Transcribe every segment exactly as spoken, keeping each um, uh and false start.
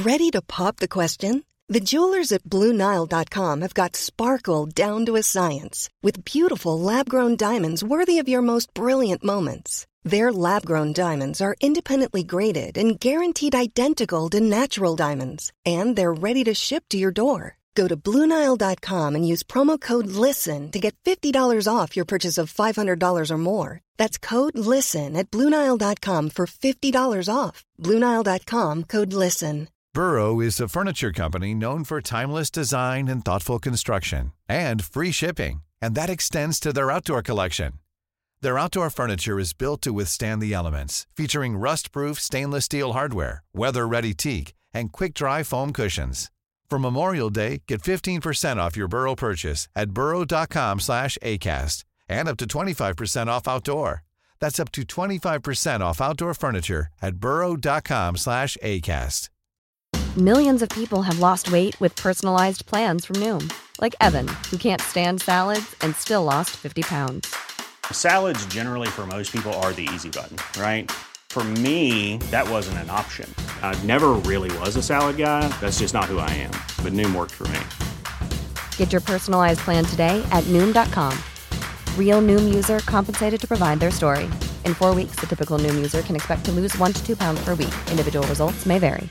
Ready to pop the question? The jewelers at Blue Nile dot com have got sparkle down to a science with beautiful lab-grown diamonds worthy of your most brilliant moments. Their lab-grown diamonds are independently graded and guaranteed identical to natural diamonds, and they're ready to ship to your door. Go to Blue Nile dot com and use promo code LISTEN to get fifty dollars off your purchase of five hundred dollars or more. That's code LISTEN at Blue Nile dot com for fifty dollars off. Blue Nile dot com, code LISTEN. Burrow is a furniture company known for timeless design and thoughtful construction, and free shipping, and that extends to their outdoor collection. Their outdoor furniture is built to withstand the elements, featuring rust-proof stainless steel hardware, weather-ready teak, and quick-dry foam cushions. For Memorial Day, get fifteen percent off your Burrow purchase at burrow dot com slash acast, and up to twenty-five percent off outdoor. That's up to twenty-five percent off outdoor furniture at burrow dot com slash acast. Millions of people have lost weight with personalized plans from Noom. Like Evan, who can't stand salads and still lost fifty pounds. Salads generally for most people are the easy button, right? For me, that wasn't an option. I never really was a salad guy. That's just not who I am. But Noom worked for me. Get your personalized plan today at Noom dot com. Real Noom user compensated to provide their story. In four weeks, the typical Noom user can expect to lose one to two pounds per week. Individual results may vary.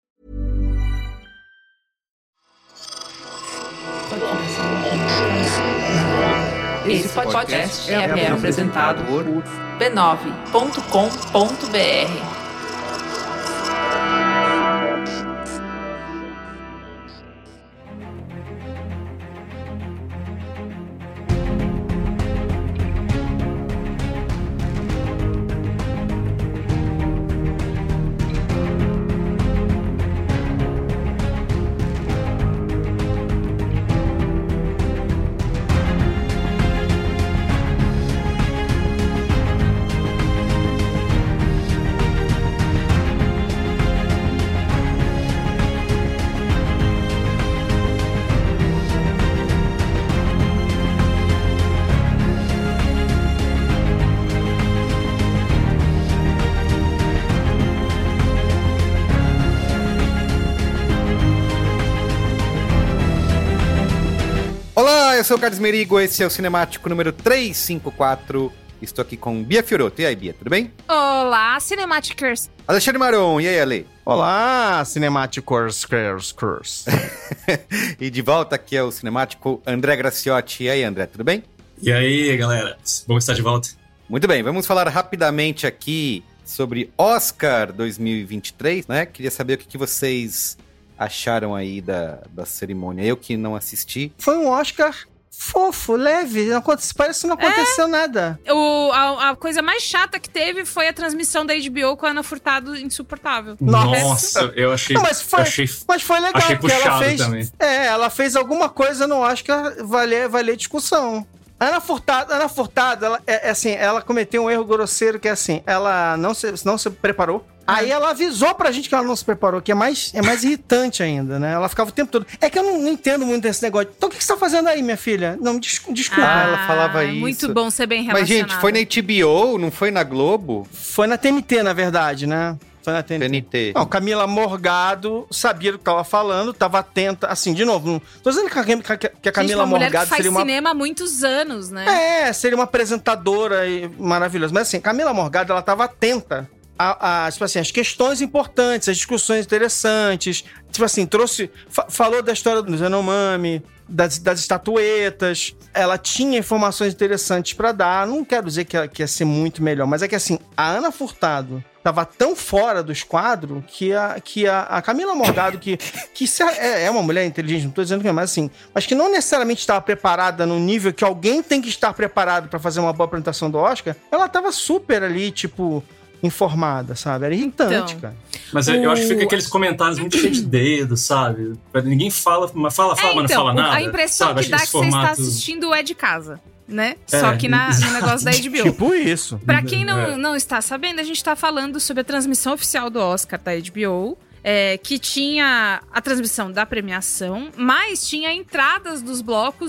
Esse podcast é, é apresentado por b nove ponto com ponto b r. Olá, eu sou o Carlos Merigo, esse é o Cinemático número trezentos e cinquenta e quatro. Estou aqui com Bia Fiorotto. E aí, Bia, tudo bem? Olá, Cinematicers. Alexandre Maron, e aí, Ale? Olá, Cinematicers, Curse, Curse. E de volta aqui é o Cinemático André Graciotti. E aí, André, tudo bem? E aí, galera, bom estar de volta. Muito bem, vamos falar rapidamente aqui sobre Oscar dois mil e vinte e três, né? Queria saber o que, que vocês acharam aí da, da cerimônia. Eu que não assisti. Foi um Oscar fofo, leve, não aconteceu, parece que não aconteceu é, nada. O, a, a coisa mais chata que teve foi a transmissão da H B O com a Ana Furtado insuportável. Nossa, eu achei, não, mas foi, eu achei, mas foi legal, achei porque ela fez, também. É, ela fez alguma coisa no Oscar valer, valer discussão. Ana Furtado, Ana Furtado, ela, é, é assim, ela cometeu um erro grosseiro que é assim, ela não se, não se preparou. Aí ela avisou pra gente que ela não se preparou, que é mais, é mais irritante ainda, né? Ela ficava o tempo todo... É que eu não, não entendo muito desse negócio. Então o que, que você tá fazendo aí, minha filha? Não, des, desculpa. Ah, ela falava isso. Muito bom ser bem relacionado. Mas, gente, foi na H B O, não foi na Globo? Foi na T N T, na verdade, né? Foi na T N T. T N T. Não, Camila Morgado sabia do que tava falando, tava atenta. Assim, de novo, não tô dizendo que a, que a Camila gente, uma Morgado que faz seria uma... cinema há muitos anos, né? É, seria uma apresentadora e maravilhosa. Mas assim, Camila Morgado, ela tava atenta A, a, tipo assim, as questões importantes, as discussões interessantes. Tipo assim, trouxe... Fa- falou da história do Yanomami, das, das estatuetas. Ela tinha informações interessantes pra dar. Não quero dizer que, ela, que ia ser muito melhor, mas é que assim, a Ana Furtado tava tão fora do esquadro que a, que a, a Camila Morgado, que, que se, é, é uma mulher inteligente, não tô dizendo que é, mas assim, mas que não necessariamente estava preparada no nível que alguém tem que estar preparado pra fazer uma boa apresentação do Oscar, ela tava super ali, tipo... informada, sabe? Era irritante, então, cara. Mas eu, o... eu acho que fica aqueles comentários muito cheios de dedo, sabe? Ninguém fala, mas fala, fala, é, mas então, não fala nada. A impressão sabe? que dá é que formatos... você está assistindo é de casa, né? É, Só que na, no negócio da H B O. Tipo isso. Pra quem não, é. não está sabendo, a gente tá falando sobre a transmissão oficial do Oscar da H B O, é, que tinha a transmissão da premiação, mas tinha entradas dos blocos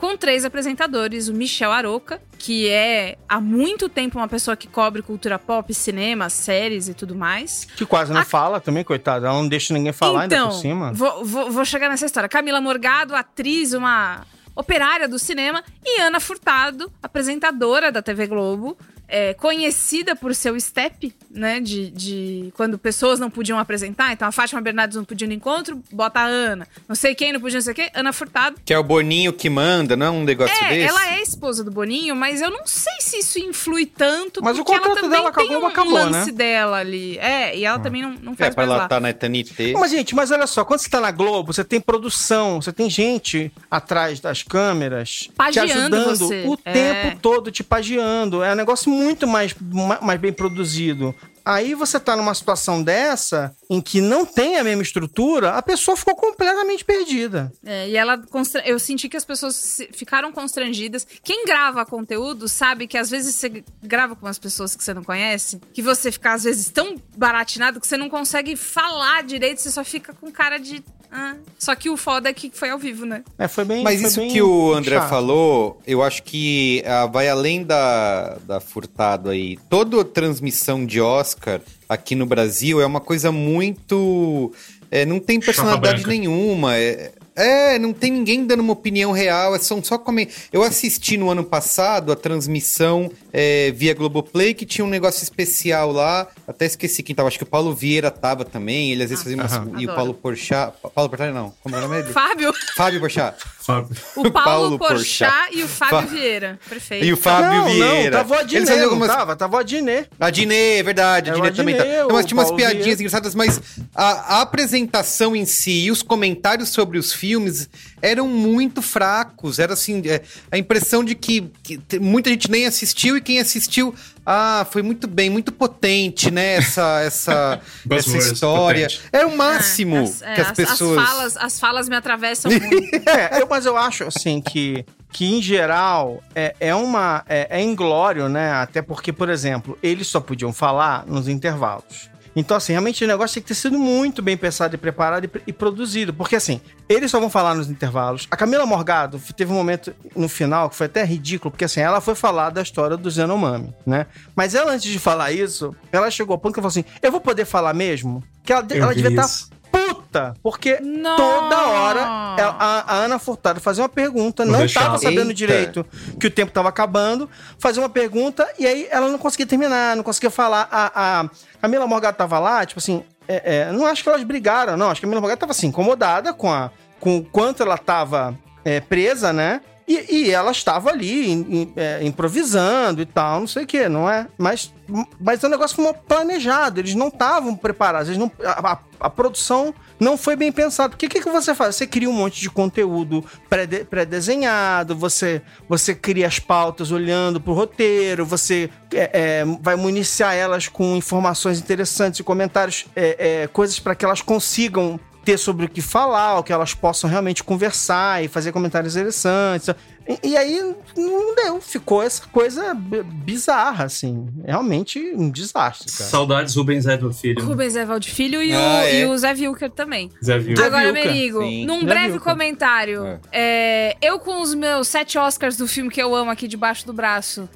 com três apresentadores, o Michel Aroca, que é há muito tempo uma pessoa que cobre cultura pop, cinema, séries e tudo mais. Que quase não a... fala também, coitada. Ela não deixa ninguém falar então, ainda por cima. Vou, vou, vou chegar nessa história. Camila Morgado, atriz, uma operária do cinema. E Ana Furtado, apresentadora da T V Globo. É, conhecida por seu step, né, de, de quando pessoas não podiam apresentar, então a Fátima Bernardes não podia no encontro, bota a Ana, não sei quem não podia, não sei o quê, Ana Furtado. Que é o Boninho que manda, não é um negócio é, desse? Ela é esposa do Boninho, mas eu não sei se isso influi tanto, mas porque o contrato ela também dela tem acabou, um acabou, lance né? dela ali, é, e ela ah. também não, não faz é, pra mais ela lá. tá na T N T. Mas, gente, mas olha só, quando você tá na Globo, você tem produção, você tem gente atrás das câmeras pagiando te ajudando você. o é. tempo todo, te pagiando. É um negócio muito mais, mais bem produzido. Aí você tá numa situação dessa, em que não tem a mesma estrutura, a pessoa ficou completamente perdida. É, e ela, eu senti que as pessoas ficaram constrangidas. Quem grava conteúdo sabe que às vezes você grava com umas pessoas que você não conhece, que você fica às vezes tão baratinado que você não consegue falar direito, você só fica com cara de... Ah. Só que o foda é que foi ao vivo, né? É, foi bem Mas foi isso bem que o André chato. falou, eu acho que ah, vai além da, da Furtado aí. Toda transmissão de Oscar aqui no Brasil é uma coisa muito... É, não tem personalidade nenhuma. É, é, não tem ninguém dando uma opinião real. São só como... Eu assisti no ano passado a transmissão é, via Globoplay, que tinha um negócio especial lá. Até esqueci quem tava. Acho que o Paulo Vieira tava também. Ele às vezes fazia umas... Aham. E o Adoro. Paulo Porchat... Paulo Porchat não. Como é o nome dele? Fábio. Fábio Porchat. Fábio. O Paulo, Paulo Porchat Porchat. e o Fábio Fa- Vieira. Perfeito. E o Fábio não, Vieira. Não, tava a Diné, Eles faziam não algumas... tava, tava a Diné. A Dinê, é verdade, a É, Dinê o também Adnet, tá. Não, mas o tinha umas Paulo piadinhas Vieira. engraçadas, mas a, a apresentação em si e os comentários sobre os filmes eram muito fracos. Era assim, é, a impressão de que, que te- muita gente nem assistiu e quem assistiu, ah, foi muito bem, muito potente, né, essa, essa, essa Buzzwords, história. potente. É o máximo É, as, é, que as, as- pessoas... As falas, as falas me atravessam muito. É, eu, mas eu acho, assim, que, que em geral, é, é uma... É, é inglório, né? Até porque, por exemplo, eles só podiam falar nos intervalos. Então, assim, realmente o negócio tem que ter sido muito bem pensado e preparado e, e produzido. Porque, assim, eles só vão falar nos intervalos. A Camila Morgado teve um momento no final que foi até ridículo, porque, assim, ela foi falar da história do Yanomami, né? Mas ela, antes de falar isso, ela chegou ao ponto que ela falou assim, eu vou poder falar mesmo? Que ela, Eu ela vi devia estar isso. puta, porque Não. toda hora ela- a, a Ana Furtado fazia uma pergunta, Vou não deixar. estava sabendo Eita. direito que o tempo estava acabando, fazia uma pergunta e aí ela não conseguia terminar, não conseguia falar. A, a Camila Morgado tava lá, tipo assim, é, é, não acho que elas brigaram, não. Acho que a Camila Morgado tava assim, incomodada com, a, com o quanto ela tava é, presa, né? E, e ela estava ali em- em- é, improvisando e tal, não sei o que, não é? Mas, mas o negócio foi planejado, eles não estavam preparados, eles não, a, a- a produção não foi bem pensada. Porque o que, que você faz? Você cria um monte de conteúdo pré-de- pré-desenhado, você, você cria as pautas olhando pro roteiro, você é, é, vai municiar elas com informações interessantes e comentários, é, é, coisas para que elas consigam ter sobre o que falar, ou que elas possam realmente conversar e fazer comentários interessantes. E, e aí não deu, ficou essa coisa b- bizarra, assim. Realmente um desastre, cara. Saudades Rubens Edward Filho. Rubens Evald Filho e, o, Ah, é? e o Zé Wilker também. Zé Viu. Zé Agora, Wilker, Merigo, sim. num Zé breve Wilker. comentário, é, eu com os meus sete Oscars do filme que eu amo aqui debaixo do braço,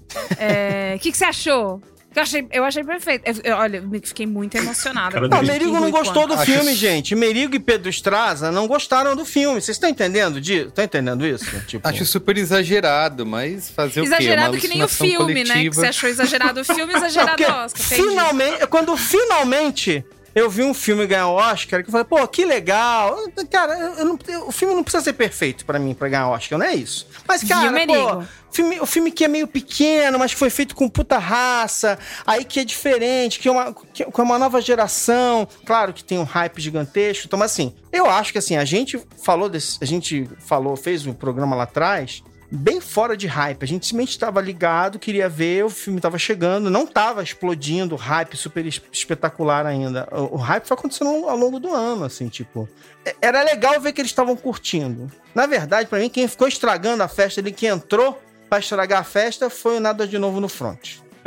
o que, que você achou? Eu achei, eu achei perfeito. Eu- eu- olha, eu fiquei muito emocionada. Cara Não, dele. Merigo não Rui gostou do Acho- filme, gente. Merigo e Pedro Estraza não gostaram do filme. Vocês estão entendendo disso? Estão entendendo isso? Tipo... Acho super exagerado, mas fazer Exagerado o quê? que nem o filme, né? Que você achou exagerado o filme, Não, exagerado porque o Oscar. Entendi. finalmente, quando finalmente eu vi um filme ganhar Oscar, que eu falei, pô, que legal. Cara, eu não- eu- o filme não precisa ser perfeito pra mim, pra ganhar Oscar, não é isso. Mas, Viu, cara, Merigo? pô, filme, o filme que é meio pequeno, mas que foi feito com puta raça, aí que é diferente, que é uma, que é uma nova geração. Claro que tem um hype gigantesco, então, mas assim, eu acho que assim, a gente falou desse, a gente falou, fez um programa lá atrás, bem fora de hype. A gente simplesmente estava ligado, queria ver, o filme estava chegando, não estava explodindo, hype super es- espetacular ainda. O, o hype foi acontecendo ao longo do ano, assim, tipo... é- Era legal ver que eles estavam curtindo. Na verdade, pra mim, quem ficou estragando a festa ali, quem entrou pra estragar a festa, foi o Nada de Novo no Front.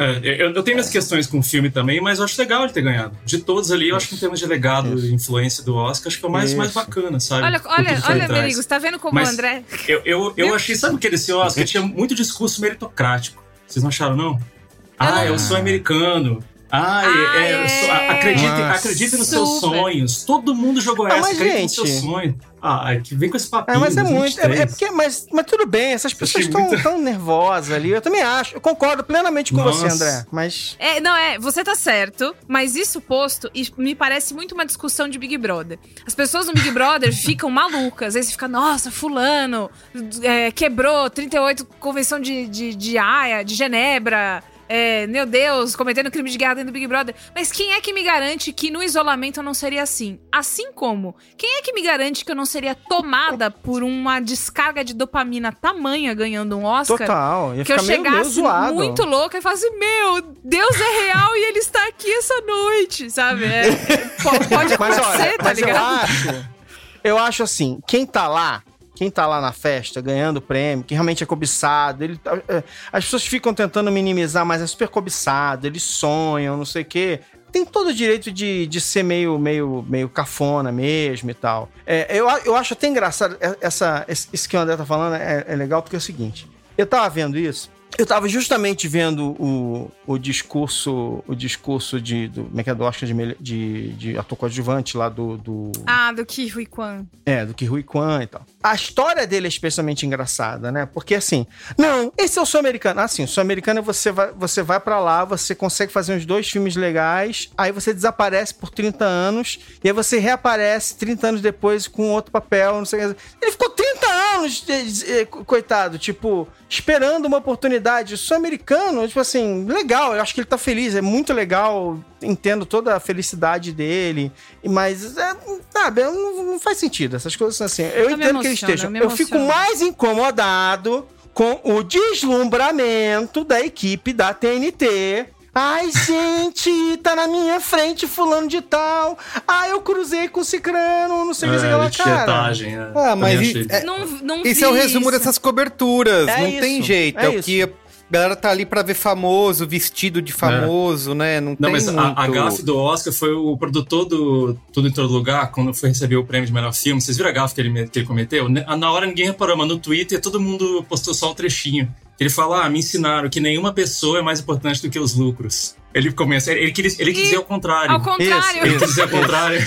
É, eu, eu tenho minhas questões com o filme também, mas eu acho legal ele ter ganhado. De todos ali, eu acho que em termos de legado e influência do Oscar, acho que é o mais, mais bacana, sabe? Olha, olha, olha Merigo, você tá vendo como mas o André... Eu, eu, eu achei, sabe o que desse Oscar? Tinha muito discurso meritocrático. Vocês não acharam, não? Ah, eu sou americano. Ah, Ah, é, é, é. só- acredite, Nossa. acredite nos seus Super. sonhos. Todo mundo jogou Ah, essa, mas, acredite gente- nos seus sonhos. Ah, é que vem com esse papinho. É, mas é dos muito. É, é vinte e três. porque, mas, mas tudo bem, essas pessoas Achei estão muito- tão nervosas ali. Eu também acho. Eu concordo plenamente com você, Nossa. André. Mas. É, não, é, você tá certo, mas isso posto, e me parece muito uma discussão de Big Brother. As pessoas no Big Brother ficam malucas, aí você fica, nossa, fulano é, quebrou trinta e oito convenção de, de, de Haia, de Genebra, é, meu Deus, cometendo crime de guerra dentro do Big Brother. Mas quem é que me garante que no isolamento eu não seria assim? Assim como, quem é que me garante que eu não seria tomada por uma descarga de dopamina tamanha ganhando um Oscar? Total. Ia Que eu ficar meio, meio chegasse zoado. muito louca e falasse, meu, Deus é real e ele está aqui essa noite, sabe? É, pode pode Mas acontecer, olha, tá mas eu ligado? acho, eu acho assim, quem tá lá, quem tá lá na festa ganhando prêmio, que realmente é cobiçado, ele, tá- é, as pessoas ficam tentando minimizar, mas é super cobiçado, eles sonham, não sei o quê. Tem todo o direito de, de ser meio, meio, meio cafona mesmo e tal. É, eu, eu acho até engraçado, essa, isso que o André tá falando é, é legal, porque é o seguinte, eu tava vendo isso, eu tava justamente vendo o, o discurso, o discurso de, do, como é que é, do Oscar de, mele- de, de ator coadjuvante lá do... do Ah, do Ki Hui Kwan. é, do Ke Huy Quan e tal. A história dele é especialmente engraçada, né? Porque assim, não, esse é o sul-americano. Assim, o sul-americano você vai, você vai pra lá, você consegue fazer uns dois filmes legais, aí você desaparece por trinta anos, e aí você reaparece trinta anos depois com outro papel, não sei o que. Ele ficou trinta anos, eh, eh, coitado, tipo, esperando uma oportunidade. O sul-americano, tipo assim, legal, eu acho que ele tá feliz, é muito legal, entendo toda a felicidade dele, mas, é, sabe, não, não faz sentido, essas coisas são assim. Eu Eu me entendo que ele emociono, esteja. eu me Eu fico emociono. mais incomodado com o deslumbramento da equipe da T N T. Ai, gente, tá na minha frente fulano de tal. Ah, eu cruzei com o cicrano, não sei o que, sei É, lá, de cara. tietagem, é. Ah, mas Também e- achei. é- Não, não Esse vi é o resumo isso. dessas coberturas. É não isso, tem jeito. é É, o isso. que a galera tá ali pra ver famoso, vestido de famoso, né? Não, Não, tem mas muito... a, a gafe do Oscar foi o produtor do Tudo em Todo Lugar, quando foi receber o prêmio de melhor filme. Vocês viram a gafe que ele, que ele cometeu? Na na hora ninguém reparou, mas no Twitter todo mundo postou só um trechinho. Ele fala, ah, me ensinaram que nenhuma pessoa é mais importante do que os lucros. Ele começa, ele, ele, quis, ele quis E- dizer o contrário. Ao contrário. Ele quis dizer o contrário.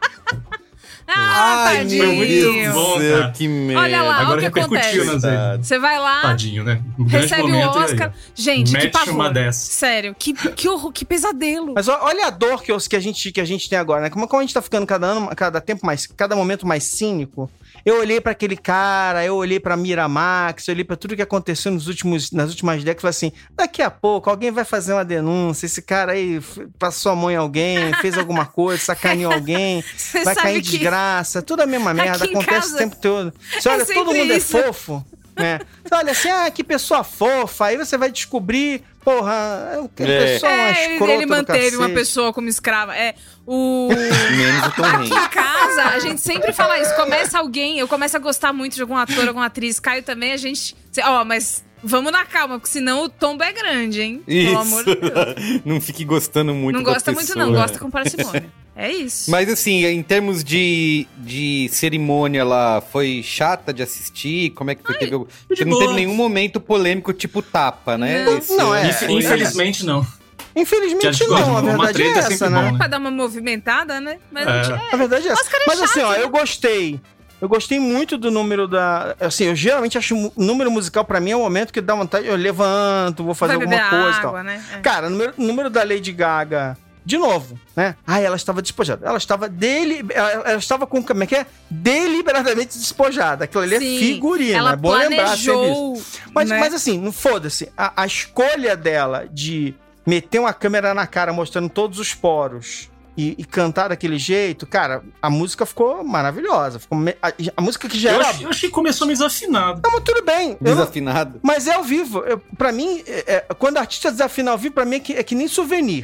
Ah, Ai, tadinho. meu Deus do Bom, céu, cara. que merda. Olha lá, Agora o que repercutiu acontece. nas redes. Você vai lá, Tadinho, né? Um grande recebe o momento, e aí, Oscar. ó. Gente, Mete que pavor. uma dessa. Sério, que, que, horror, que pesadelo. Mas ó- olha a dor que, eu- que, a gente, que a gente tem agora, né? Como, como a gente tá ficando cada ano, cada tempo mais, cada momento mais cínico. Eu olhei pra aquele cara, eu olhei pra Miramax, eu olhei pra tudo que aconteceu nos últimos, nas últimas décadas e falei assim, daqui a pouco alguém vai fazer uma denúncia, esse cara aí f- passou a mão em alguém, fez alguma coisa, sacaneou alguém, Você vai sabe cair em que desgraça, tudo a mesma merda, aqui em acontece casa o tempo todo. Você é olha, todo sempre mundo isso. é fofo, né? Você olha assim, ah, que pessoa fofa, aí você vai descobrir, porra, que É. pessoa uma É, escrota ele do manteve uma cacete. pessoa como escrava. É, o... Menos o Tom Aqui Hanks. em casa, a gente sempre fala isso. Começa alguém, eu começo a gostar muito de algum ator, alguma atriz. Caio também, a gente... Ó, mas vamos na calma, porque senão o tombo é grande, hein? Isso. Pelo amor de Deus. Não fique gostando muito Não da gosta muito pessoa. não, gosta com parcimônia. É isso. Mas assim, em termos de, de cerimônia lá, foi chata de assistir? Como é que foi? Teve, porque não boa. teve nenhum momento polêmico tipo tapa, né? Não. Esse Não, ano é. foi- Infelizmente, não. Infelizmente Já digo, não, a uma verdade é treta é essa, sempre né? bom, né? Pra dar uma movimentada, né? Mas É. a gente é... A verdade é essa. Oscar é Mas assim, chato, ó, né? eu gostei. Eu gostei muito do número da... Assim, eu geralmente acho o número musical pra mim é o momento que dá vontade... Eu levanto, vou fazer Vai alguma beber coisa e tal. água, né? É. Cara, o número, número da Lady Gaga... De novo, né? Ah, ela estava despojada. Ela estava dele, ela, ela estava com, como é que é? Deliberadamente despojada. Aquilo ali Sim, é figurina. ela É bom lembrar sempre planejou, isso. Mas, né? mas assim, não foda-se. A, a escolha dela de meter uma câmera na cara mostrando todos os poros e, e cantar daquele jeito, cara, a música ficou maravilhosa. Ficou me- a, a música que já Eu era... achei, eu achei que começou meio desafinado. Não, mas tudo bem. Eu não- Desafinado. mas é ao vivo. Eu, pra mim, é- é- quando o artista desafina ao vivo, pra mim é que, é que nem souvenir.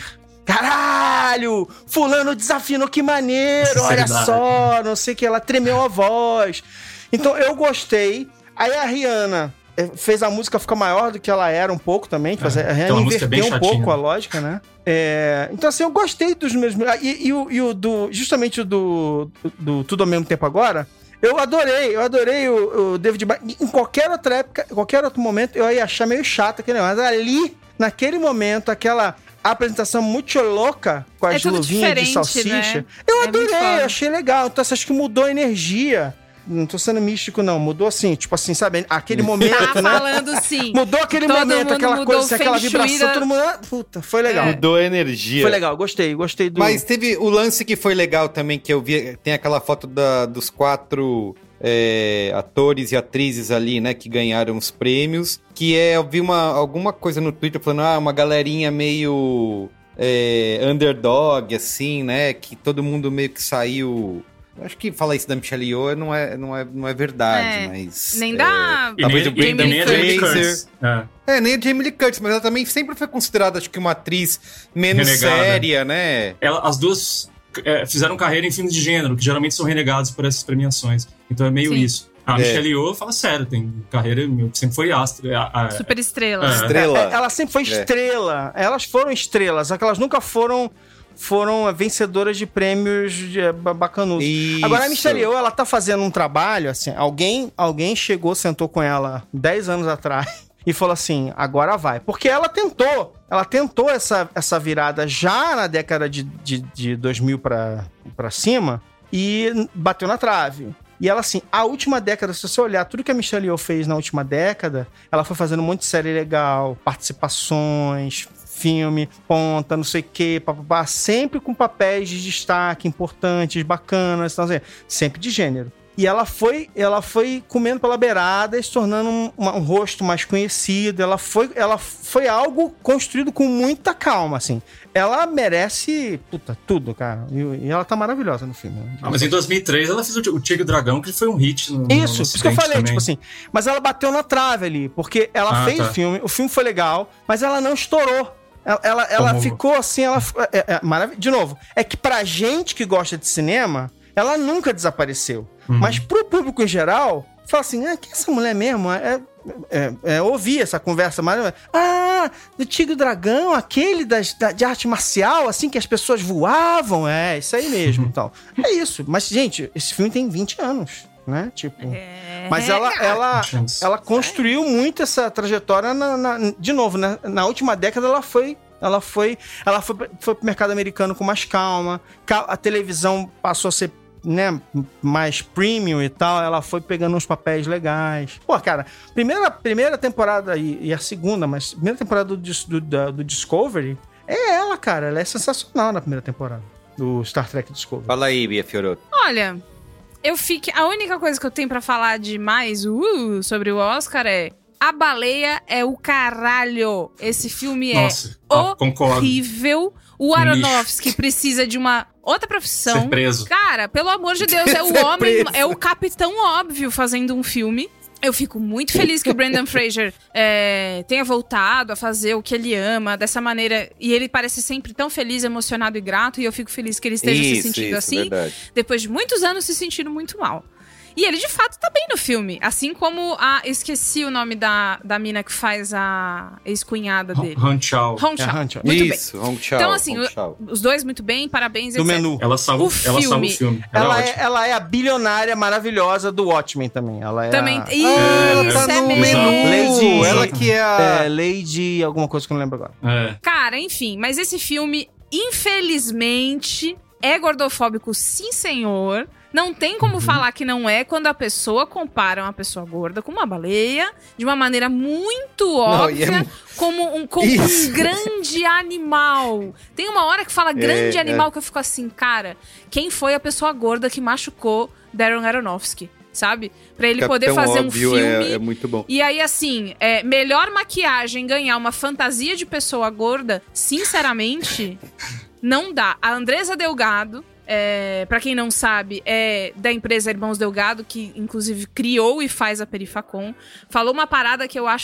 Caralho! Fulano desafinou, que maneiro! Olha Sinceridade. só, não sei o que, ela tremeu a voz. Então eu gostei. Aí a Rihanna fez a música ficar maior do que ela era um pouco também, tipo, é, a inverteu um pouco a lógica, né? É, então, assim, eu gostei dos meus... E, e, o, e o do... Justamente o do, do Tudo ao Mesmo Tempo Agora, eu adorei, eu adorei o, o David Bowie. Em qualquer outra época, em qualquer outro momento, eu ia achar meio chato aquele negócio. Mas ali, naquele momento, aquela apresentação muito louca, com as é luvinhas de salsicha, né? eu é adorei, eu achei legal. Então, acho que mudou a energia. Não tô sendo místico, não. Mudou assim, tipo assim, sabe? Aquele momento, tá né? falando sim. Mudou aquele todo momento, aquela coisa, assim, aquela vibração, da... todo mundo... Puta, foi legal. É. Mudou a energia. Foi legal, gostei, gostei do... Mas teve o lance que foi legal também, que eu vi, tem aquela foto da, dos quatro é, atores e atrizes ali, né, que ganharam os prêmios, que é, eu vi uma, alguma coisa no Twitter falando, ah, uma galerinha meio é, underdog, assim, né, que todo mundo meio que saiu... Acho que falar isso da Michelle Yeoh não é, não é, não é verdade, é, mas... Nem da... É, talvez nem, o Brendan nem a Jamie Curtis. É. é, nem a Jamie Lee Curtis, mas ela também sempre foi considerada, acho que, uma atriz menos renegada. séria, né? Ela, as duas é, fizeram carreira em filmes de gênero, que geralmente são renegados por essas premiações. Então é meio Sim. isso. A é. Michelle Yeoh, fala sério, tem carreira, sempre foi astro. A, a, Super estrela. É. Estrela. É, ela sempre foi estrela. Elas foram estrelas, só que elas nunca foram... foram vencedoras de prêmios de, bacanudos. Isso. Agora, a Michelle Yeoh, ela tá fazendo um trabalho, assim, alguém, alguém chegou, sentou com ela dez anos atrás e falou assim, agora vai. Porque ela tentou, ela tentou essa, essa virada já na década de, de, de dois mil pra, pra cima e bateu na trave. E ela, assim, a última década, se você olhar tudo que a Michelle Yeoh fez na última década, ela foi fazendo um monte de série legal, participações... filme, ponta, não sei o quê, papapá, sempre com papéis de destaque importantes, bacanas, então, assim, sempre de gênero. E ela foi, ela foi comendo pela beirada e se tornando um, um rosto mais conhecido. Ela foi, ela foi algo construído com muita calma, assim. Ela merece, puta, tudo, cara. E, e ela tá maravilhosa no filme. Né? Ah, mas em dois mil e três ela fez o Tigre e o Dragão, que foi um hit no Isso, no isso que eu falei, também. tipo assim. Mas ela bateu na trave ali, porque ela ah, fez tá. o filme, o filme foi legal, mas ela não estourou. Ela, ela, ela ficou assim, ela é, é, marav- de novo, é que pra gente que gosta de cinema, ela nunca desapareceu. Uhum. Mas pro público em geral, fala assim, ah, que essa mulher mesmo? É, é, é, ouvir essa conversa, mas ah, do Tigre e Dragão, aquele das, da, de arte marcial, assim, que as pessoas voavam, é, isso aí mesmo, tal. É isso, mas gente, esse filme tem vinte anos. Né? Tipo, é... Mas ela, ela, ela construiu muito essa trajetória na, na, de novo, né? Na última década ela foi ela foi ela foi, foi pro mercado americano com mais calma, a televisão passou a ser, né, mais premium e tal, ela foi pegando uns papéis legais. Pô, cara, primeira, primeira temporada e, e a segunda, mas primeira temporada do, do, do Discovery é ela, cara, ela é sensacional na primeira temporada do Star Trek Discovery. Fala aí, Bia Fiorotto. Olha, eu fiquei... A única coisa que eu tenho pra falar de mais uh, sobre o Oscar é... A Baleia é o caralho. Esse filme Nossa, é ah, horrível. O Aronofsky precisa de uma outra profissão. Ser preso. Cara, pelo amor de Deus, é o homem... Preso. É o capitão óbvio fazendo um filme. Eu fico muito feliz que o Brendan Fraser é, tenha voltado a fazer o que ele ama, dessa maneira. E ele parece sempre tão feliz, emocionado e grato. E eu fico feliz que ele esteja isso, se sentindo isso, assim, verdade. depois de muitos anos se sentindo muito mal. E ele, de fato, tá bem no filme. Assim como a... Esqueci o nome da, da mina que faz a ex-cunhada dele. Han Chao. Han Chao. É, Han Chao. Muito Isso, bem. Hong Chao. Então, assim, Hong Chao. o, os dois muito bem, parabéns, Do etcétera. menu. Ela salva O o filme. Ela salva o filme. Ela, Ela é é, ótima. ela é a bilionária maravilhosa do Watchmen também. Ela é Também. a... Isso, ela tá é no mesmo. menu. Lady- Ela que é a... É, Lady... alguma coisa que eu não lembro agora. É. Cara, enfim, mas esse filme, infelizmente, é gordofóbico, sim, senhor. Não tem como uhum. falar que não é quando a pessoa compara uma pessoa gorda com uma baleia de uma maneira muito óbvia, não, é... como, um, como um grande animal. Tem uma hora que fala grande é, animal é. que eu fico assim, cara, quem foi a pessoa gorda que machucou Darren Aronofsky? Sabe? Pra ele Capitão poder fazer um Óbvio filme. É, é muito bom. E aí, assim, é, melhor maquiagem ganhar uma fantasia de pessoa gorda, sinceramente, não dá. A Andresa Delgado, é, pra quem não sabe, é da empresa Irmãos Delgado, que inclusive criou e faz a Perifacon, falou uma parada que eu acho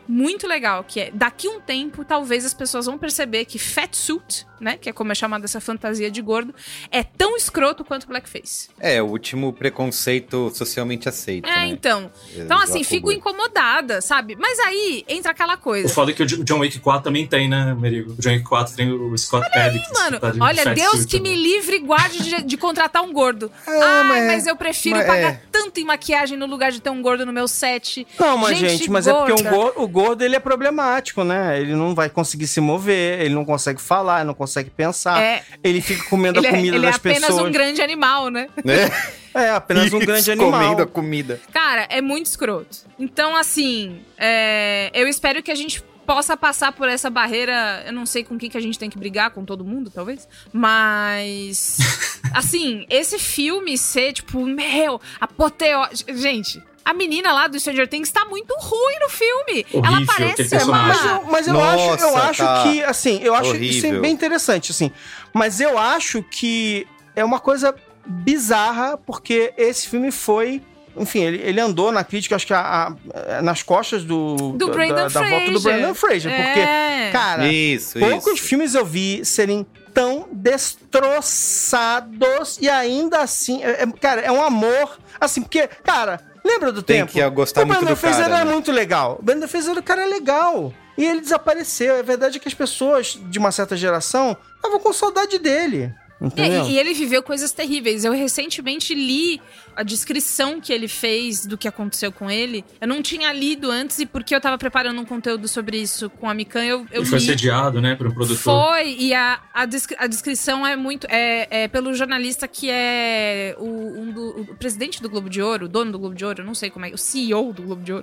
muito legal, que é, daqui um tempo, talvez as pessoas vão perceber que fatsuit, né, que é como é chamada essa fantasia de gordo, é tão escroto quanto blackface. É, o último preconceito socialmente aceito, É, né? então. Então, assim, fico incomodada, sabe? Mas aí, entra aquela coisa. O foda é que o John Wick quatro também tem, né, Merigo? O John Wick quatro tem o Scott Adkins. Mano, tá de olha, fat Deus suit que também. me livre e guarde de, de contratar um gordo. É, Ai, mas- mas eu prefiro mas pagar é. tanto em maquiagem no lugar de ter um gordo no meu set. Não, mas gente, mas gorda. é porque o gordo, o gordo, ele é problemático, né? Ele não vai conseguir se mover, ele não consegue falar, ele não consegue pensar. É. Ele fica comendo Ele a é, comida ele é das apenas pessoas. um grande animal, né? Né? É, apenas um Isso, grande animal. comendo a comida. Cara, é muito escroto. Então, assim, é, eu espero que a gente possa passar por essa barreira. Eu não sei com quem que a gente tem que brigar, com todo mundo, talvez. Mas, assim, esse filme ser, tipo, meu, apoteose. Gente, a menina lá do Stranger Things tá muito ruim no filme. Horrível, Ela aquele parece personagem. Mas uma... eu, mas eu Nossa, acho, eu acho tá que, assim, eu acho isso horrível. bem interessante, assim. Mas eu acho que é uma coisa bizarra, porque esse filme foi... Enfim, ele, ele andou na crítica, acho que a, a- nas costas do... Do da, Brendan da, da volta do Fraser. Brendan Fraser. Porque, É. cara, Isso, poucos isso. filmes eu vi serem tão destroçados e ainda assim... é- é- cara, é um amor, assim, porque, cara... Lembra do Tem tempo? que gostar o muito Brendan do Fraser cara, era né? muito legal. O Brendan Fraser, o cara é legal. E ele desapareceu. A verdade é que as pessoas de uma certa geração estavam com saudade dele. Entendeu? E, e ele viveu coisas terríveis. Eu recentemente li a descrição que ele fez do que aconteceu com ele. Eu não tinha lido antes e porque eu tava preparando um conteúdo sobre isso com a Mikan, eu, eu Ele foi li. assediado, né, por um produtor. Foi, e a, a, descri- a descrição é muito... É, é pelo jornalista que é o, um do, o presidente do Globo de Ouro, o dono do Globo de Ouro, eu não sei como é, o C E O do Globo de Ouro.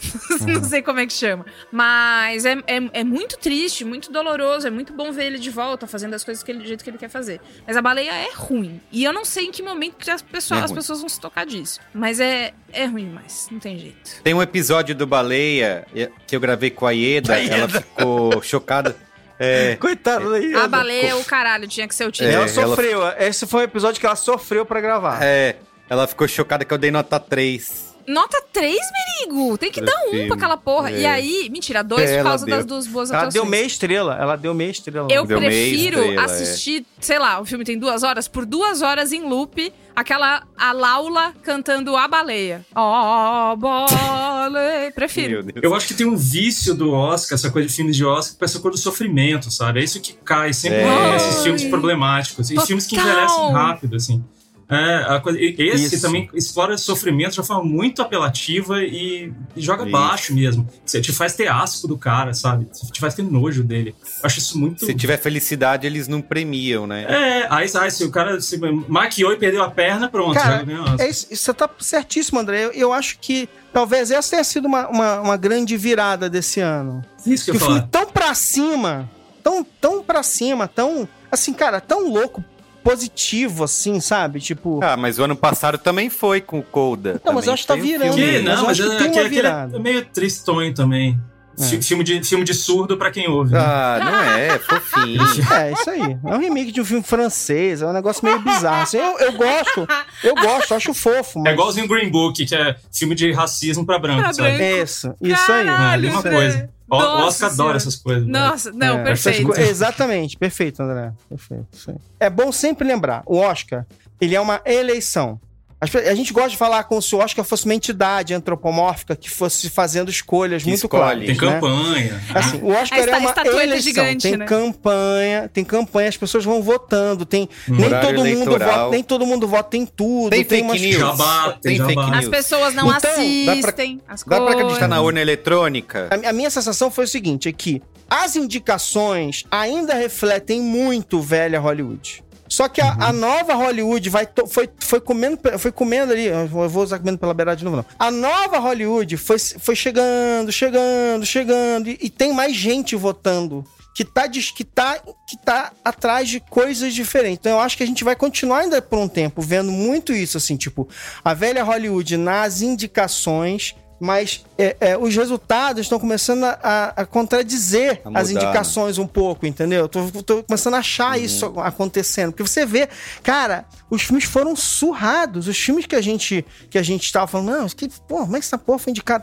Não sei como é que chama. Mas é, é, é muito triste, muito doloroso, é muito bom ver ele de volta, fazendo as coisas que ele, do jeito que ele quer fazer. Mas a baleia é ruim. E eu não sei em que momento que as pessoas, É as ruim. pessoas vão se tocar disso. Mas é, é ruim demais, não tem jeito. Tem um episódio do Baleia que eu gravei com a Ieda, ela ficou chocada. É, Coitado daí. A baleia é o caralho, tinha que ser o título. É, Ela ela- sofreu. Esse foi um episódio que ela sofreu pra gravar. é, ela ficou chocada que eu dei nota três. Nota três, Merigo! Tem que Pro dar um filme. pra aquela porra. É. E aí, mentira, dois É, por ela causa deu. das duas boas Ela atuações. deu meia estrela. Ela deu meia estrela. Eu Deu meia prefiro estrela, é. assistir, sei lá, o filme tem duas horas, por duas horas em loop, aquela, a Laula cantando A Baleia. Ó, baleia. Prefiro. Meu Deus. Eu acho que tem um vício do Oscar, essa coisa de filmes de Oscar, com essa coisa do sofrimento, sabe? É isso que cai sempre É. nesses filmes problemáticos. E Total. filmes que envelhecem rápido, assim. É, a coisa, e- esse Isso. também explora sofrimento de uma forma muito apelativa e, e joga Isso. baixo mesmo. Você te faz ter asco do cara, sabe? Te faz ter nojo dele. Eu acho isso muito... Se tiver felicidade, eles não premiam, né? É, aí, aí se o cara se maquiou e perdeu a perna, pronto. Cara, já ganhou Oscar. É isso, você tá certíssimo, André. Eu, eu acho que talvez essa tenha sido uma, uma, uma grande virada desse ano. Isso que eu Que ia fui falar. tão pra cima, tão, tão pra cima, tão, assim, cara, tão louco, positivo, assim, sabe? Tipo... Ah, mas o ano passado também foi com o Coda. Não, mas Também eu acho que tá foi um virando. filme- Que, mas não, eu mas acho que é, tem uma aquele- aquele virada. é meio tristonho também. É. Fi- Filme, de, filme de surdo pra quem ouve. né? Ah, não é, fofinho. É, isso aí. É um remake de um filme francês, é um negócio meio bizarro. Assim, eu, eu gosto, eu gosto, acho fofo, mas... É igualzinho Green Book, que é filme de racismo pra branco, Pra sabe? branco. Isso, isso aí. É a Caralho, mesma André. coisa. O o Nossa Oscar adora Senhora. essas coisas. né? Nossa, não, É, essas perfeito. co- Exatamente, perfeito, André. Perfeito, isso aí. É bom sempre lembrar, o Oscar, ele é uma eleição. As pe- A gente gosta de falar como se o Oscar fosse uma entidade antropomórfica que fosse fazendo escolhas Que muito escolhe. claras. Tem né? campanha. Assim, o Oscar A esta- é uma estatueta eleição, gigante, tem né? campanha, tem campanha, as pessoas vão votando, tem nem Horário todo mundo eleitoral. vota, nem todo mundo vota em tudo, Tem tem, fake umas- news. Jabá, tem Tem fake jabá. news. As pessoas não Então, dá pra- assistem as Dá coisas. pra acreditar na urna eletrônica? A, a minha sensação foi o seguinte, é que as indicações ainda refletem muito velha Hollywood. Só que a, a nova Hollywood vai to- foi, foi, comendo, pe- foi comendo ali, eu vou usar comendo pela beirada de novo, não. A nova Hollywood foi, foi chegando, chegando, chegando, e, e tem mais gente votando. Que tá, dis- que, tá, que tá atrás de coisas diferentes. Então eu acho que a gente vai continuar ainda por um tempo vendo muito isso, assim, tipo, a velha Hollywood nas indicações, mas é, é, os resultados estão começando a, a- a contradizer A mudar, as indicações um pouco, entendeu? Tô, tô começando a achar Uhum. isso acontecendo. Porque você vê, cara, os filmes foram surrados. Os filmes que a gente que a gente tava falando, não, que, pô, como é que essa porra foi indicada e tal?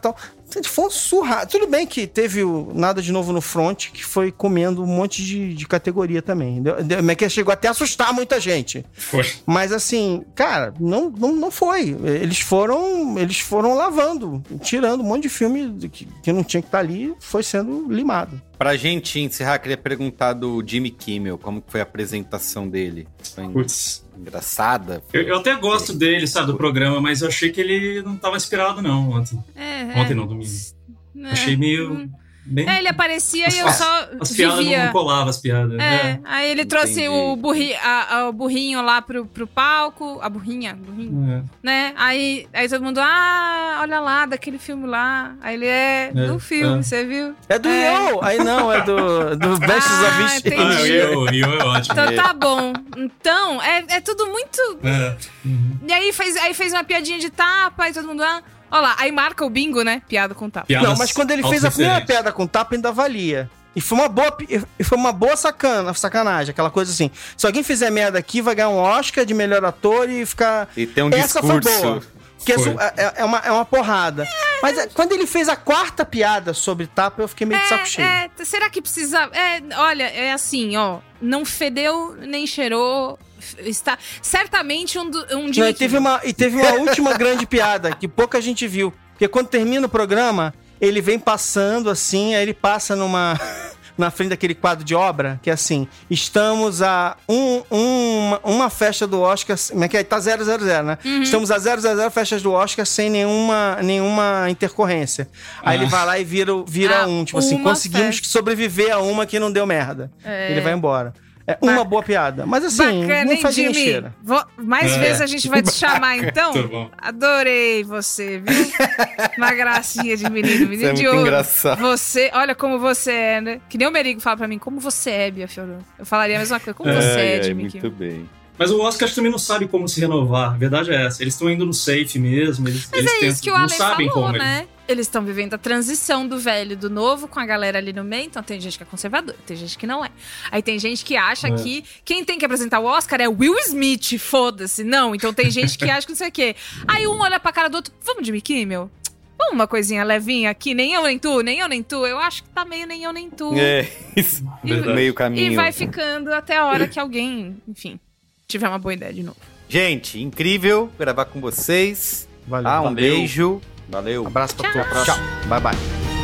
Foi um surra. Tudo bem que teve o Nada de Novo no Front, que foi comendo um monte de, de categoria também. Mas que chegou até a assustar muita gente. Foi. Mas assim, cara, não, não, não foi. Eles foram, eles foram lavando, tirando um monte de filme que, que não tinha que estar ali, foi sendo limado. Pra gente encerrar, queria perguntar do Jimmy Kimmel, como que foi a apresentação dele? Foi Putz. engraçada? Eu, eu até gosto dele, sabe, do programa, mas eu achei que ele não tava inspirado, não, ontem. É, Ontem é. não, domingo. É. Achei meio... Bem... É, ele aparecia as, e eu só As piadas vivia. não colavam, as piadas. É, É. aí ele trouxe o, burri, a, a, o burrinho lá pro, pro palco. A burrinha, burrinho, É. né? Aí, aí todo mundo, ah, olha lá, daquele filme lá. Aí ele é, É, do filme, é. você viu? É do É. Yo! Aí não, é do, do Bestes Ah, of Beast. entendi. Ah, o Yo, o Yo é ótimo. Então tá bom. Então, é, é tudo muito... É. Uhum. E aí fez, aí fez uma piadinha de tapa e todo mundo, ah... Olha lá, aí marca o bingo, né? Piada com tapa. Piadas Não, mas quando ele fez a primeira autorreferentes. piada com tapa, ainda valia. E foi uma boa, e foi uma boa sacana, sacanagem, aquela coisa assim. Se alguém fizer merda aqui, vai ganhar um Oscar de melhor ator e ficar... E tem um Essa discurso. foi boa. Porque Foi. é, é, uma, é uma porrada. Mas é, quando ele fez a quarta piada sobre tapa, eu fiquei meio de saco cheio. É, será que precisa... É, olha, é assim, ó. Não fedeu, nem cheirou... Está certamente um, do, um de Não, e, teve uma, e teve uma última grande piada que pouca gente viu. Porque quando termina o programa, ele vem passando assim, aí ele passa numa... na frente daquele quadro de obra, que é assim, estamos a um, um, uma, uma festa do Oscar, como é que é? Tá zero zero zero, né? Uhum. Estamos a zero zero zero festas do Oscar sem nenhuma, nenhuma intercorrência. Aí Ah. ele vai lá e vira, vira Ah, um, tipo assim, uma conseguimos festa. sobreviver a uma que não deu merda. É. Ele vai embora. É uma boa piada, mas assim, Bacana, não hein, faz nem Jimmy? cheira. Vou- mais É. vezes a gente vai te chamar, então. Muito bom. Adorei você, viu? Uma gracinha de menino, menino Isso é de muito ouro. engraçado. Você, olha como você é, né? Que nem o Merigo fala pra mim, como você é, Bia Fiorano. Eu falaria a mesma coisa, como você Ai, é, ai, Jimmy muito Kimmel. bem. Mas o Oscar também não sabe como se renovar. A verdade é essa. Eles estão indo no safe mesmo. Eles, Mas eles é tentam- isso que o não Ale sabem falou, como. né? Eles estão vivendo a transição do velho e do novo com a galera ali no meio. Então tem gente que é conservadora, tem gente que não é. Aí tem gente que acha É. que quem tem que apresentar o Oscar é Will Smith, foda-se. Não, então tem gente que acha que não sei o quê. Aí um olha pra cara do outro, vamos de Jimmy Kimmel? Vamos uma coisinha levinha aqui, nem eu nem tu, nem eu nem tu. Eu acho que tá meio nem eu nem tu. É, isso. E- Meio caminho. E vai ficando até a hora que alguém, enfim, tiver uma boa ideia de novo. Gente, incrível gravar com vocês. Valeu. Ah, um Valeu. beijo. Valeu. Abraço pra Tchau. todos. Tchau. Bye, bye.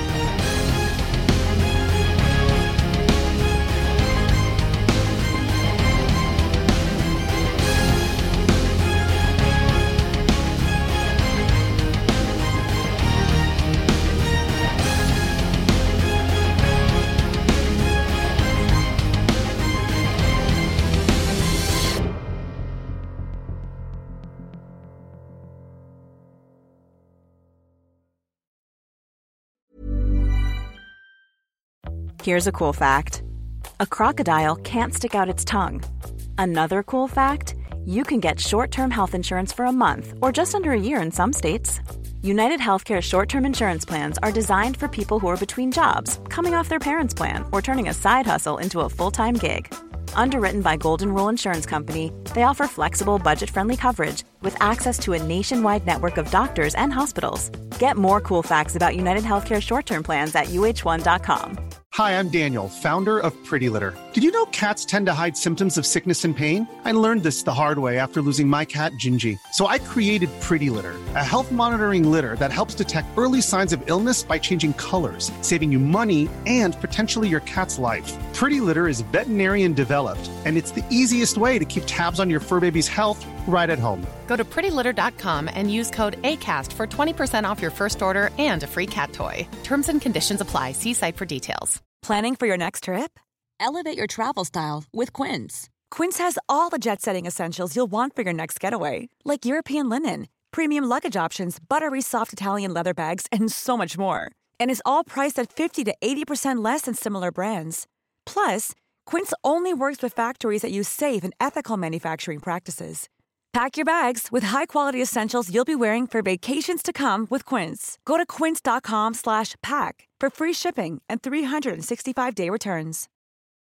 Here's a cool fact. A crocodile can't stick out its tongue. Another cool fact, you can get short-term health insurance for a month or just under a year in some states. United Healthcare short-term insurance plans are designed for people who are between jobs, coming off their parents' plan, or turning a side hustle into a full-time gig. Underwritten by Golden Rule Insurance Company, they offer flexible, budget-friendly coverage with access to a nationwide network of doctors and hospitals. Get more cool facts about United Healthcare short-term plans at U H one dot com. Hi, I'm Daniel, founder of Pretty Litter. Did you know cats tend to hide symptoms of sickness and pain? I learned this the hard way after losing my cat, Gingy. So I created Pretty Litter, a health monitoring litter that helps detect early signs of illness by changing colors, saving you money and potentially your cat's life. Pretty Litter is veterinarian developed, and it's the easiest way to keep tabs on your fur baby's health right at home. Go to pretty litter dot com and use code ACAST for twenty percent off your first order and a free cat toy. Terms and conditions apply. See site for details. Planning for your next trip? Elevate your travel style with Quince. Quince has all the jet-setting essentials you'll want for your next getaway, like European linen, premium luggage options, buttery soft Italian leather bags, and so much more. And is all priced at fifty to eighty percent less than similar brands. Plus, Quince only works with factories that use safe and ethical manufacturing practices. Pack your bags with high-quality essentials you'll be wearing for vacations to come with Quince. Go to quince dot com slash pack for free shipping and three sixty-five day returns.